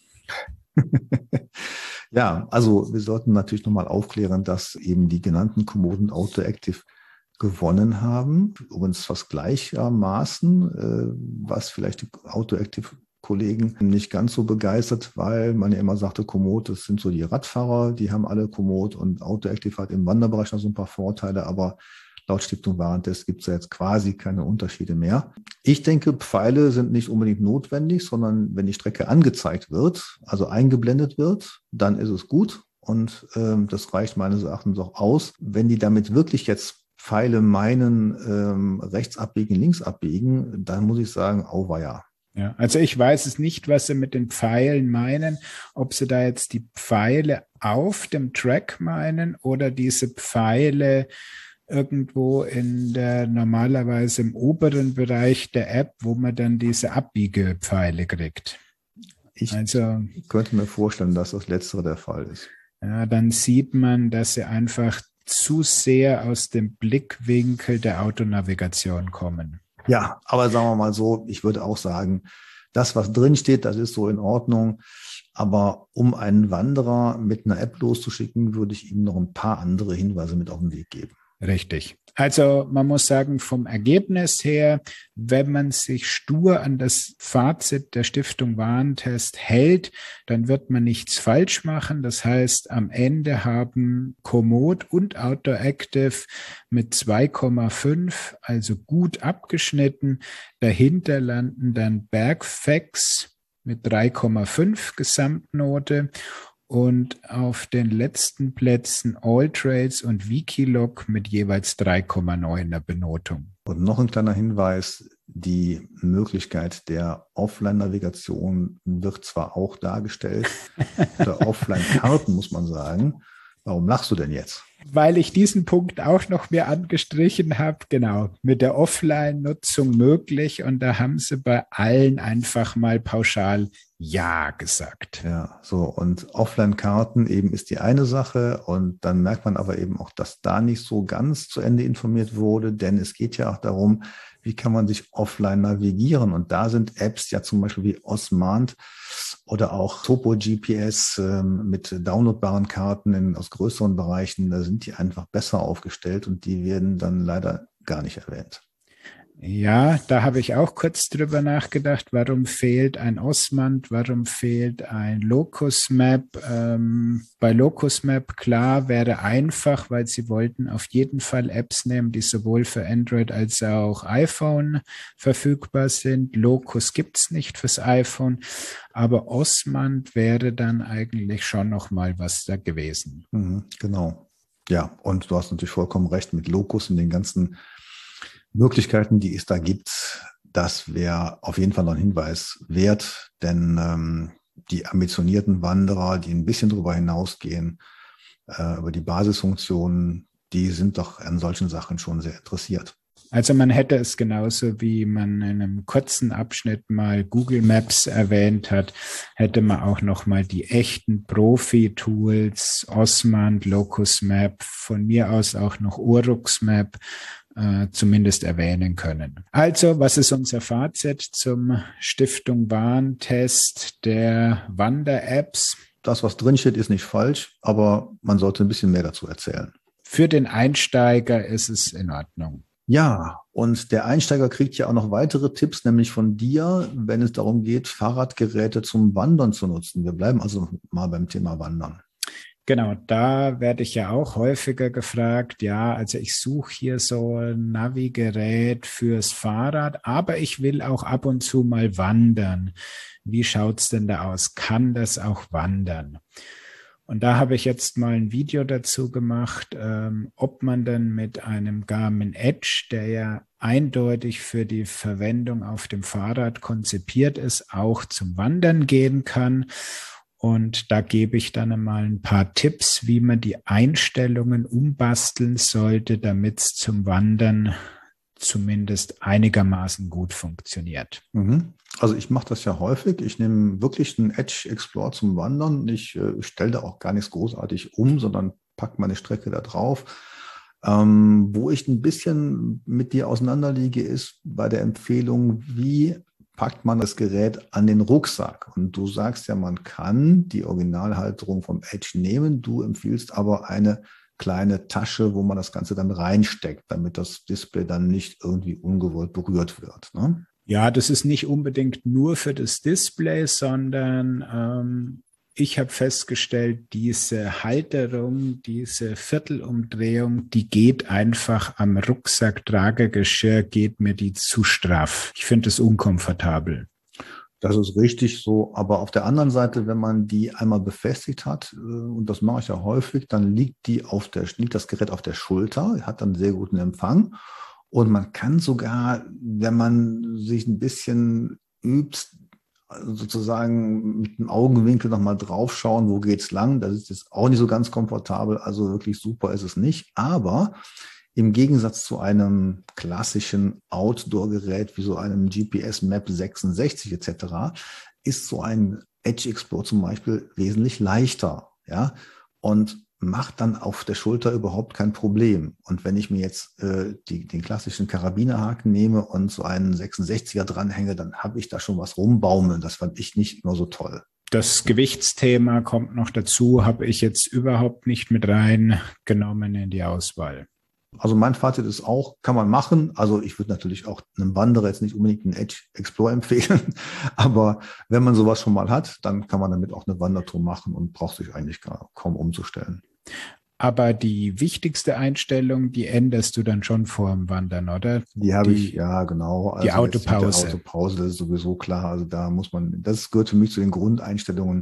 Ja, also wir sollten natürlich nochmal aufklären, dass eben die genannten Komoot und Outdoor Active gewonnen haben. Übrigens fast gleichermaßen, was vielleicht die Autoactive-Kollegen nicht ganz so begeistert, weil man ja immer sagte, Komoot, das sind so die Radfahrer, die haben alle Komoot und Autoactive hat im Wanderbereich noch so ein paar Vorteile, aber laut Stiftung Warentest gibt es ja jetzt quasi keine Unterschiede mehr. Ich denke, Pfeile sind nicht unbedingt notwendig, sondern wenn die Strecke angezeigt wird, also eingeblendet wird, dann ist es gut und das reicht meines Erachtens auch aus. Wenn die damit wirklich jetzt Pfeile meinen, rechts abbiegen, links abbiegen, dann muss ich sagen, auweia. Ja, also ich weiß es nicht, was sie mit den Pfeilen meinen, ob sie da jetzt die Pfeile auf dem Track meinen oder diese Pfeile irgendwo normalerweise im oberen Bereich der App, wo man dann diese Abbiegepfeile kriegt. Ich könnte mir vorstellen, dass das Letztere der Fall ist. Ja, dann sieht man, dass sie einfach zu sehr aus dem Blickwinkel der Autonavigation kommen. Ja, aber sagen wir mal so, ich würde auch sagen, das, was drin steht, das ist so in Ordnung. Aber um einen Wanderer mit einer App loszuschicken, würde ich ihm noch ein paar andere Hinweise mit auf den Weg geben. Richtig. Also man muss sagen, vom Ergebnis her, wenn man sich stur an das Fazit der Stiftung Warentest hält, dann wird man nichts falsch machen. Das heißt, am Ende haben Komoot und Outdoor Active mit 2,5, also gut abgeschnitten. Dahinter landen dann Bergfacts mit 3,5 Gesamtnote. Und auf den letzten Plätzen AllTrails und Wikilog mit jeweils 3,9er Benotung. Und noch ein kleiner Hinweis, Die Möglichkeit der Offline-Navigation wird zwar auch dargestellt, oder Offline-Karten, muss man sagen. Warum lachst du denn jetzt? Weil ich diesen Punkt auch noch mir angestrichen habe, genau, mit der Offline-Nutzung möglich. Und da haben sie bei allen einfach mal pauschal Ja gesagt. Ja, so, und Offline-Karten eben ist die eine Sache, und dann merkt man aber eben auch, dass da nicht so ganz zu Ende informiert wurde, denn es geht ja auch darum, wie kann man sich offline navigieren, und da sind Apps ja zum Beispiel wie Osmand oder auch Topo GPS mit downloadbaren Karten aus größeren Bereichen, da sind die einfach besser aufgestellt und die werden dann leider gar nicht erwähnt. Ja, da habe ich auch kurz drüber nachgedacht, warum fehlt ein Osmand, warum fehlt ein Locusmap. Bei Locusmap, klar, wäre einfach, weil sie wollten auf jeden Fall Apps nehmen, die sowohl für Android als auch iPhone verfügbar sind. Locus gibt's nicht fürs iPhone, aber Osmand wäre dann eigentlich schon noch mal was da gewesen. Genau. Ja, und du hast natürlich vollkommen recht mit Locus und den ganzen Möglichkeiten, die es da gibt. Das wäre auf jeden Fall noch ein Hinweis wert, denn die ambitionierten Wanderer, die ein bisschen darüber hinausgehen, über die Basisfunktionen, die sind doch an solchen Sachen schon sehr interessiert. Also man hätte es genauso, wie man in einem kurzen Abschnitt mal Google Maps erwähnt hat, hätte man auch noch mal die echten Profi-Tools, Osmand, Locusmap, von mir aus auch noch Uruxmap, zumindest erwähnen können. Also, was ist unser Fazit zum Stiftung Warntest der Wander-Apps? Das, was drinsteht, ist nicht falsch, aber man sollte ein bisschen mehr dazu erzählen. Für den Einsteiger ist es in Ordnung. Ja, und der Einsteiger kriegt ja auch noch weitere Tipps, nämlich von dir, wenn es darum geht, Fahrradgeräte zum Wandern zu nutzen. Wir bleiben also mal beim Thema Wandern. Genau, da werde ich ja auch häufiger gefragt, ja, also ich suche hier so ein Navigerät fürs Fahrrad, aber ich will auch ab und zu mal wandern. Wie schaut's denn da aus? Kann das auch wandern? Und da habe ich jetzt mal ein Video dazu gemacht, ob man dann mit einem Garmin Edge, der ja eindeutig für die Verwendung auf dem Fahrrad konzipiert ist, auch zum Wandern gehen kann. Und da gebe ich dann einmal ein paar Tipps, wie man die Einstellungen umbasteln sollte, damit es zum Wandern zumindest einigermaßen gut funktioniert. Also ich mache das ja häufig. Ich nehme wirklich einen Edge Explorer zum Wandern. Ich stelle da auch gar nichts großartig um, sondern packe meine Strecke da drauf. Wo ich ein bisschen mit dir auseinanderliege, ist bei der Empfehlung, wie packt man das Gerät an den Rucksack. Und du sagst ja, man kann die Originalhalterung vom Edge nehmen. Du empfiehlst aber eine kleine Tasche, wo man das Ganze dann reinsteckt, damit das Display dann nicht irgendwie ungewollt berührt wird, ne? Ja, das ist nicht unbedingt nur für das Display, sondern ich habe festgestellt, diese Halterung, diese Viertelumdrehung, die geht einfach am Rucksacktragegeschirr, geht mir die zu straff. Ich finde es unkomfortabel. Das ist richtig so, aber auf der anderen Seite, wenn man die einmal befestigt hat, und das mache ich ja häufig, dann liegt das Gerät auf der Schulter, hat dann sehr guten Empfang, und man kann sogar, wenn man sich ein bisschen übt, sozusagen mit dem Augenwinkel nochmal drauf schauen, wo geht's lang. Das ist jetzt auch nicht so ganz komfortabel, also wirklich super ist es nicht, aber im Gegensatz zu einem klassischen Outdoor-Gerät wie so einem GPS Map 66 etc. ist so ein Edge Explorer zum Beispiel wesentlich leichter, ja, und macht dann auf der Schulter überhaupt kein Problem. Und wenn ich mir jetzt den klassischen Karabinerhaken nehme und so einen 66er dranhänge, dann habe ich da schon was rumbaumeln. Das fand ich nicht nur so toll. Das Gewichtsthema kommt noch dazu, habe ich jetzt überhaupt nicht mit reingenommen in die Auswahl. Also mein Fazit ist auch, kann man machen. Also ich würde natürlich auch einem Wanderer jetzt nicht unbedingt einen Edge Explorer empfehlen, aber wenn man sowas schon mal hat, dann kann man damit auch eine Wandertour machen und braucht sich eigentlich kaum umzustellen. Aber die wichtigste Einstellung, die änderst du dann schon vor dem Wandern, oder? Die habe ich, ja genau. Also die Autopause. Die Autopause, das ist sowieso klar. Also da muss man, das gehört für mich zu den Grundeinstellungen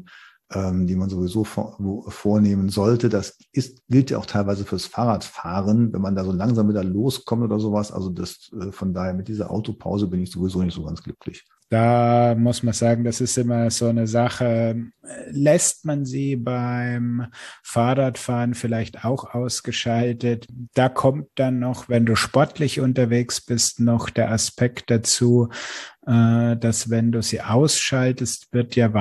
die man sowieso vornehmen sollte. Das gilt ja auch teilweise fürs Fahrradfahren, wenn man da so langsam wieder loskommt oder sowas. Also von daher mit dieser Autopause bin ich sowieso nicht so ganz glücklich. Da muss man sagen, das ist immer so eine Sache. Lässt man sie beim Fahrradfahren vielleicht auch ausgeschaltet? Da kommt dann noch, wenn du sportlich unterwegs bist, noch der Aspekt dazu, dass wenn du sie ausschaltest,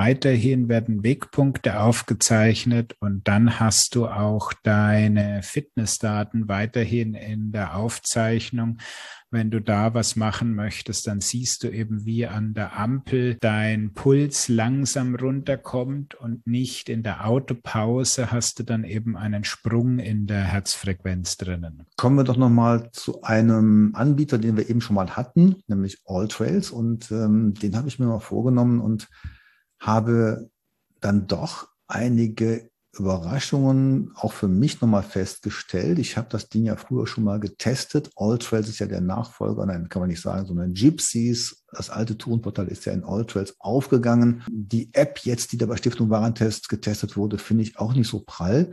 werden Wegpunkte aufgezeichnet und dann hast du auch deine Fitnessdaten weiterhin in der Aufzeichnung. Wenn du da was machen möchtest, dann siehst du eben, wie an der Ampel dein Puls langsam runterkommt und nicht in der Autopause hast du dann eben einen Sprung in der Herzfrequenz drinnen. Kommen wir doch nochmal zu einem Anbieter, den wir eben schon mal hatten, nämlich AllTrails. Und den habe ich mir mal vorgenommen und habe dann doch einige Überraschungen auch für mich nochmal festgestellt. Ich habe das Ding ja früher schon mal getestet. AllTrails ist ja der Nachfolger, nein, kann man nicht sagen, sondern Gypsies. Das alte Tourenportal ist ja in AllTrails aufgegangen. Die App jetzt, die da bei Stiftung Warentest getestet wurde, finde ich auch nicht so prall.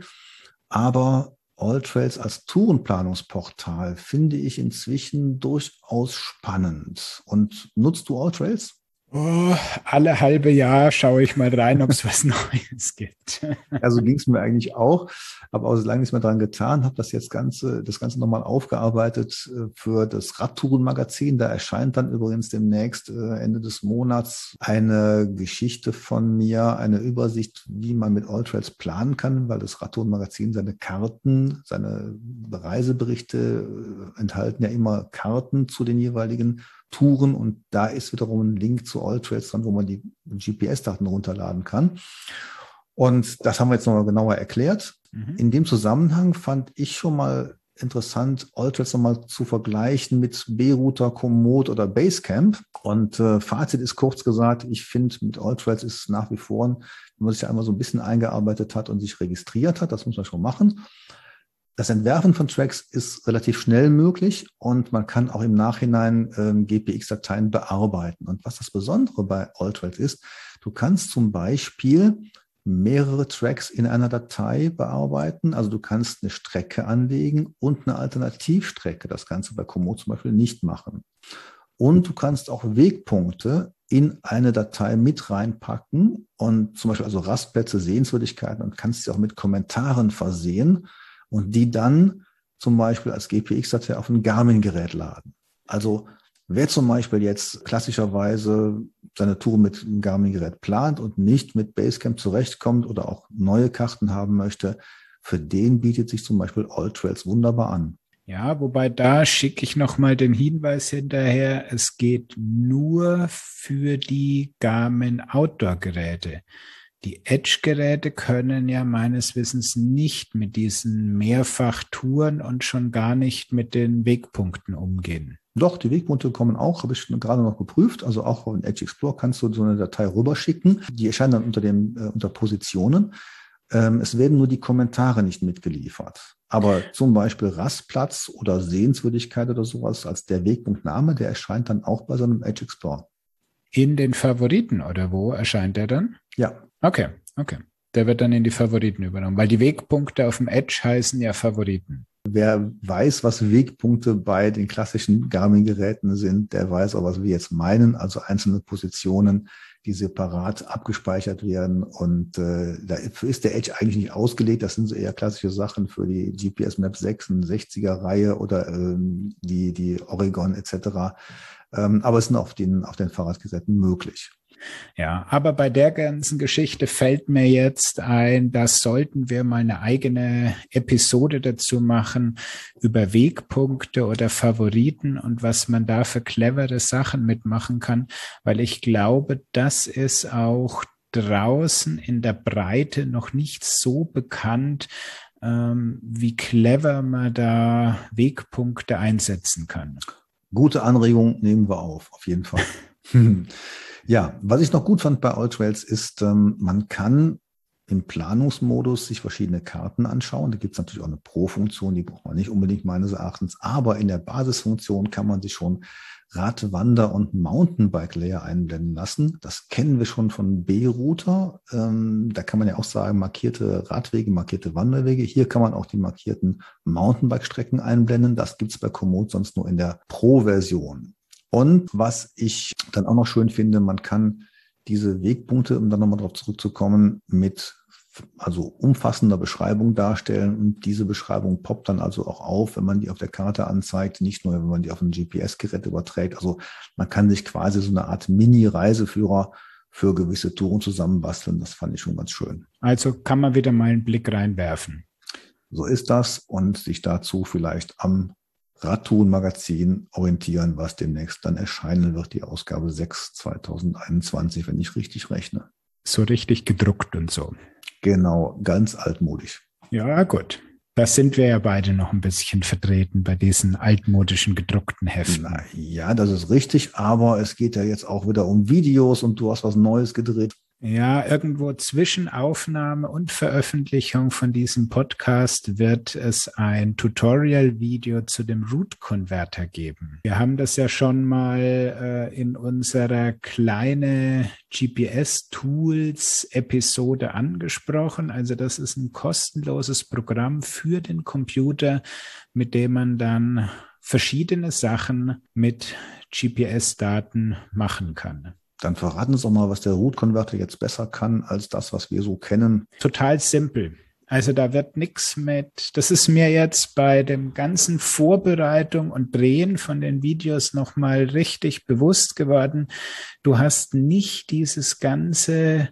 Aber AllTrails als Tourenplanungsportal finde ich inzwischen durchaus spannend. Und nutzt du AllTrails? Oh, alle halbe Jahr schaue ich mal rein, ob es was Neues gibt. Also ging es mir eigentlich auch, habe auch so lange nichts mehr dran getan, habe das Ganze nochmal aufgearbeitet für das Radtourenmagazin. Da erscheint dann übrigens demnächst Ende des Monats eine Geschichte von mir, eine Übersicht, wie man mit AllTrails planen kann, weil das Radtourenmagazin seine Karten, seine Reiseberichte enthalten ja immer Karten zu den jeweiligen Touren und da ist wiederum ein Link zu AllTrails dran, wo man die GPS-Daten runterladen kann. Und das haben wir jetzt nochmal genauer erklärt. In dem Zusammenhang fand ich schon mal interessant, AllTrails nochmal zu vergleichen mit B-Router, Komoot oder Basecamp. Und Fazit ist kurz gesagt, ich finde, mit AllTrails ist nach wie vor, wenn man sich ja einmal so ein bisschen eingearbeitet hat und sich registriert hat, das muss man schon machen. Das Entwerfen von Tracks ist relativ schnell möglich und man kann auch im Nachhinein GPX-Dateien bearbeiten. Und was das Besondere bei AllTrails ist, du kannst zum Beispiel mehrere Tracks in einer Datei bearbeiten. Also du kannst eine Strecke anlegen und eine Alternativstrecke. Das kannst du bei Komoot zum Beispiel nicht machen. Und du kannst auch Wegpunkte in eine Datei mit reinpacken und zum Beispiel also Rastplätze, Sehenswürdigkeiten und kannst sie auch mit Kommentaren versehen. Und die dann zum Beispiel als GPX-Datei auf ein Garmin-Gerät laden. Also wer zum Beispiel jetzt klassischerweise seine Tour mit einem Garmin-Gerät plant und nicht mit Basecamp zurechtkommt oder auch neue Karten haben möchte, für den bietet sich zum Beispiel AllTrails wunderbar an. Ja, wobei da schicke ich nochmal den Hinweis hinterher, es geht nur für die Garmin Outdoor-Geräte. Die Edge-Geräte können ja meines Wissens nicht mit diesen Mehrfachtouren und schon gar nicht mit den Wegpunkten umgehen. Doch, die Wegpunkte kommen auch, habe ich gerade noch geprüft. Also auch auf den Edge Explorer kannst du so eine Datei rüberschicken. Die erscheinen dann unter Positionen. Es werden nur die Kommentare nicht mitgeliefert. Aber zum Beispiel Rastplatz oder Sehenswürdigkeit oder sowas als der Wegpunktname, der erscheint dann auch bei so einem Edge Explorer. In den Favoriten oder wo erscheint der dann? Ja. Okay. Der wird dann in die Favoriten übernommen, weil die Wegpunkte auf dem Edge heißen ja Favoriten. Wer weiß, was Wegpunkte bei den klassischen Garmin-Geräten sind, der weiß auch, was wir jetzt meinen, also einzelne Positionen, die separat abgespeichert werden. Und dafür ist der Edge eigentlich nicht ausgelegt. Das sind so eher klassische Sachen für die GPS Map 66er-Reihe oder die Oregon etc. Aber es sind auf den Fahrradgeräten möglich. Ja, aber bei der ganzen Geschichte fällt mir jetzt ein, da sollten wir mal eine eigene Episode dazu machen über Wegpunkte oder Favoriten und was man da für clevere Sachen mitmachen kann, weil ich glaube, das ist auch draußen in der Breite noch nicht so bekannt, wie clever man da Wegpunkte einsetzen kann. Gute Anregung nehmen wir auf jeden Fall. Ja, was ich noch gut fand bei AllTrails ist, man kann im Planungsmodus sich verschiedene Karten anschauen. Da gibt es natürlich auch eine Pro-Funktion, die braucht man nicht unbedingt meines Erachtens. Aber in der Basisfunktion kann man sich schon Rad-, Wander- und Mountainbike-Layer einblenden lassen. Das kennen wir schon von B-Router. Da kann man ja auch sagen, markierte Radwege, markierte Wanderwege. Hier kann man auch die markierten Mountainbike-Strecken einblenden. Das gibt es bei Komoot sonst nur in der Pro-Version. Und was ich dann auch noch schön finde, man kann diese Wegpunkte, um dann nochmal darauf zurückzukommen, mit umfassender Beschreibung darstellen. Und diese Beschreibung poppt dann also auch auf, wenn man die auf der Karte anzeigt, nicht nur, wenn man die auf ein GPS-Gerät überträgt. Also man kann sich quasi so eine Art Mini-Reiseführer für gewisse Touren zusammenbasteln. Das fand ich schon ganz schön. Also kann man wieder mal einen Blick reinwerfen. So ist das und sich dazu vielleicht am Radtouren-Magazin orientieren, was demnächst dann erscheinen wird, die Ausgabe 6 2021, wenn ich richtig rechne. So richtig gedruckt und so. Genau, ganz altmodisch. Ja, gut. Da sind wir ja beide noch ein bisschen vertreten bei diesen altmodischen gedruckten Heften. Ja, das ist richtig, aber es geht ja jetzt auch wieder um Videos und du hast was Neues gedreht. Ja, irgendwo zwischen Aufnahme und Veröffentlichung von diesem Podcast wird es ein Tutorial-Video zu dem Root-Converter geben. Wir haben das ja schon mal in unserer kleine GPS-Tools-Episode angesprochen. Also das ist ein kostenloses Programm für den Computer, mit dem man dann verschiedene Sachen mit GPS-Daten machen kann. Dann verraten Sie doch mal, was der Root-Converter jetzt besser kann als das, was wir so kennen. Total simpel. Also da wird nichts mit, das ist mir jetzt bei dem ganzen Vorbereitung und Drehen von den Videos nochmal richtig bewusst geworden. Du hast nicht dieses ganze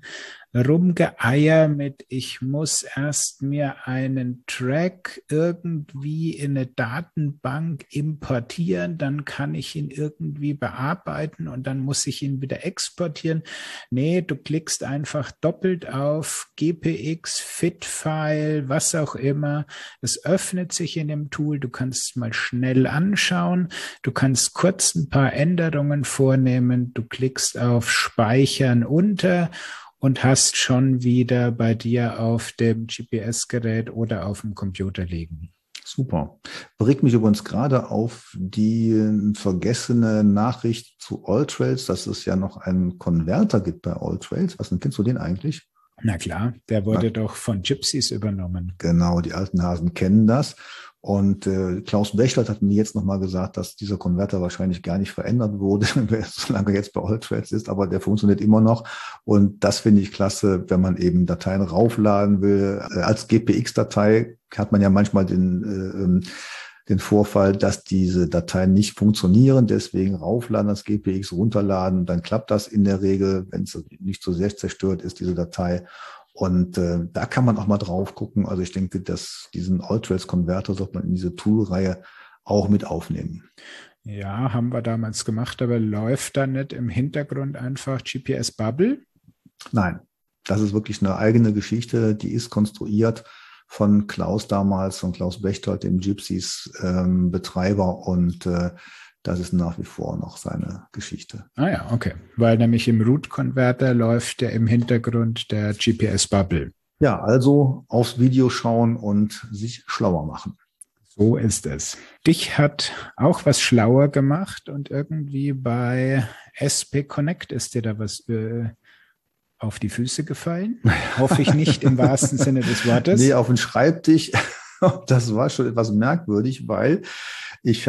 Rumgeeier mit, ich muss erst mir einen Track irgendwie in eine Datenbank importieren, dann kann ich ihn irgendwie bearbeiten und dann muss ich ihn wieder exportieren. Nee, du klickst einfach doppelt auf GPX, FIT-File, was auch immer. Es öffnet sich in dem Tool, du kannst es mal schnell anschauen, du kannst kurz ein paar Änderungen vornehmen, du klickst auf Speichern unter und hast schon wieder bei dir auf dem GPS-Gerät oder auf dem Computer liegen. Super. Bringt mich übrigens gerade auf die vergessene Nachricht zu AllTrails, dass es ja noch einen Konverter gibt bei AllTrails. Was denn, kennst du den eigentlich? Na klar, der wurde doch von Gypsies übernommen. Genau, die alten Hasen kennen das. Und Klaus Bechtold hat mir jetzt nochmal gesagt, dass dieser Konverter wahrscheinlich gar nicht verändert wurde, solange er jetzt bei AllTrails ist, aber der funktioniert immer noch. Und das finde ich klasse, wenn man eben Dateien raufladen will. Als GPX-Datei hat man ja manchmal den Vorfall, dass diese Dateien nicht funktionieren, deswegen raufladen, das GPX runterladen, dann klappt das in der Regel, wenn es nicht so sehr zerstört ist, diese Datei. Und da kann man auch mal drauf gucken. Also ich denke, dass diesen AllTrails-Konverter sollte man in diese Toolreihe auch mit aufnehmen. Ja, haben wir damals gemacht, aber läuft da nicht im Hintergrund einfach GPS Bubble? Nein, das ist wirklich eine eigene Geschichte, die ist konstruiert von Klaus damals, von Klaus Bechtold, dem Gypsies Betreiber, und das ist nach wie vor noch seine Geschichte. Ah ja, okay. Weil nämlich im Root-Converter läuft ja im Hintergrund der GPS-Bubble. Ja, also aufs Video schauen und sich schlauer machen. So ist es. Dich hat auch was schlauer gemacht und irgendwie bei SP Connect ist dir da was auf die Füße gefallen. Hoffe ich nicht im wahrsten Sinne des Wortes. Nee, auf den Schreibtisch. Das war schon etwas merkwürdig, weil ich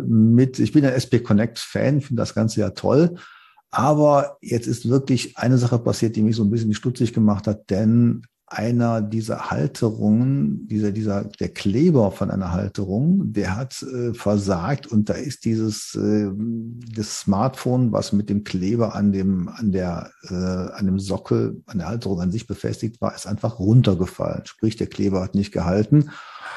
bin ja SP Connect Fan, finde das Ganze ja toll. Aber jetzt ist wirklich eine Sache passiert, die mich so ein bisschen stutzig gemacht hat, denn einer dieser Halterungen, der Kleber von einer Halterung, der hat versagt, und da ist das Smartphone, was mit dem Kleber an dem Sockel, an der Halterung an sich befestigt war, ist einfach runtergefallen. Sprich, der Kleber hat nicht gehalten.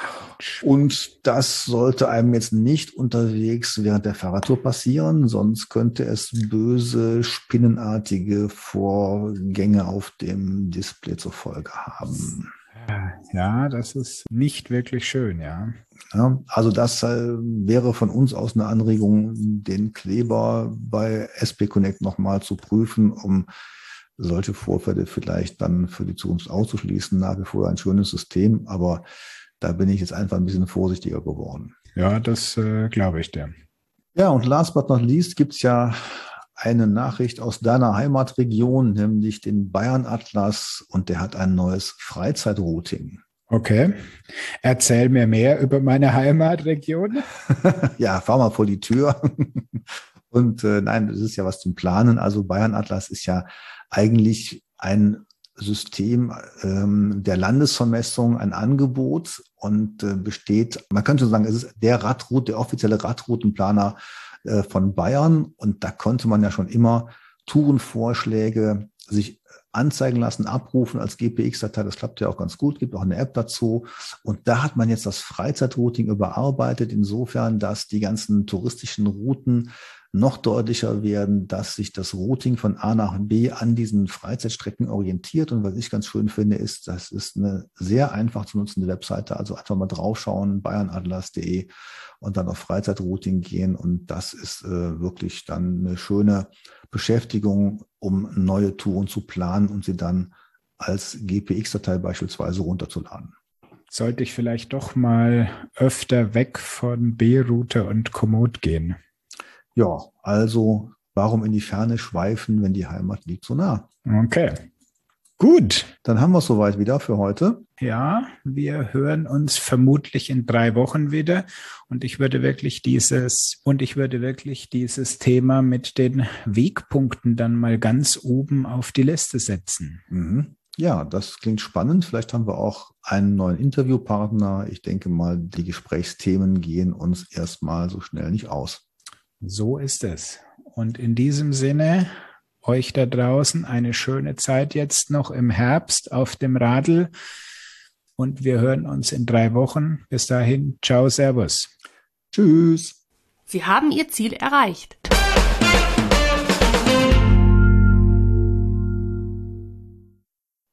Und das sollte einem jetzt nicht unterwegs während der Fahrradtour passieren, sonst könnte es böse, spinnenartige Vorgänge auf dem Display zur Folge haben. Ja, das ist nicht wirklich schön, ja. Ja, also das wäre von uns aus eine Anregung, den Kleber bei SP Connect nochmal zu prüfen, um solche Vorfälle vielleicht dann für die Zukunft auszuschließen. Nach wie vor ein schönes System, aber da bin ich jetzt einfach ein bisschen vorsichtiger geworden. Ja, das glaube ich dir. Ja, und last but not least gibt es ja eine Nachricht aus deiner Heimatregion, nämlich den Bayern-Atlas, und der hat ein neues Freizeitrouting. Okay, erzähl mir mehr über meine Heimatregion. Ja, fahr mal vor die Tür. Und nein, das ist ja was zum Planen. Also Bayern-Atlas ist ja eigentlich ein System der Landesvermessung, ein Angebot und besteht, man könnte sagen, es ist der offizielle Radroutenplaner von Bayern, und da konnte man ja schon immer Tourenvorschläge sich anzeigen lassen, abrufen als GPX-Datei. Das klappt ja auch ganz gut, gibt auch eine App dazu. Und da hat man jetzt das Freizeitrouting überarbeitet, insofern, dass die ganzen touristischen Routen noch deutlicher werden, dass sich das Routing von A nach B an diesen Freizeitstrecken orientiert. Und was ich ganz schön finde, ist, das ist eine sehr einfach zu nutzende Webseite. Also einfach mal draufschauen, bayernatlas.de, und dann auf Freizeitrouting gehen. Und das ist wirklich dann eine schöne Beschäftigung, um neue Touren zu planen und sie dann als GPX-Datei beispielsweise runterzuladen. Sollte ich vielleicht doch mal öfter weg von B-Route und Komoot gehen? Ja, also warum in die Ferne schweifen, wenn die Heimat liegt so nah? Okay, gut. Dann haben wir es soweit wieder für heute. Ja, wir hören uns vermutlich in 3 Wochen wieder, und ich würde wirklich dieses Thema mit den Wegpunkten dann mal ganz oben auf die Liste setzen. Mhm. Ja, das klingt spannend. Vielleicht haben wir auch einen neuen Interviewpartner. Ich denke mal, die Gesprächsthemen gehen uns erstmal so schnell nicht aus. So ist es. Und in diesem Sinne, euch da draußen eine schöne Zeit jetzt noch im Herbst auf dem Radl. Und wir hören uns in 3 Wochen. Bis dahin, ciao, servus. Tschüss. Sie haben Ihr Ziel erreicht.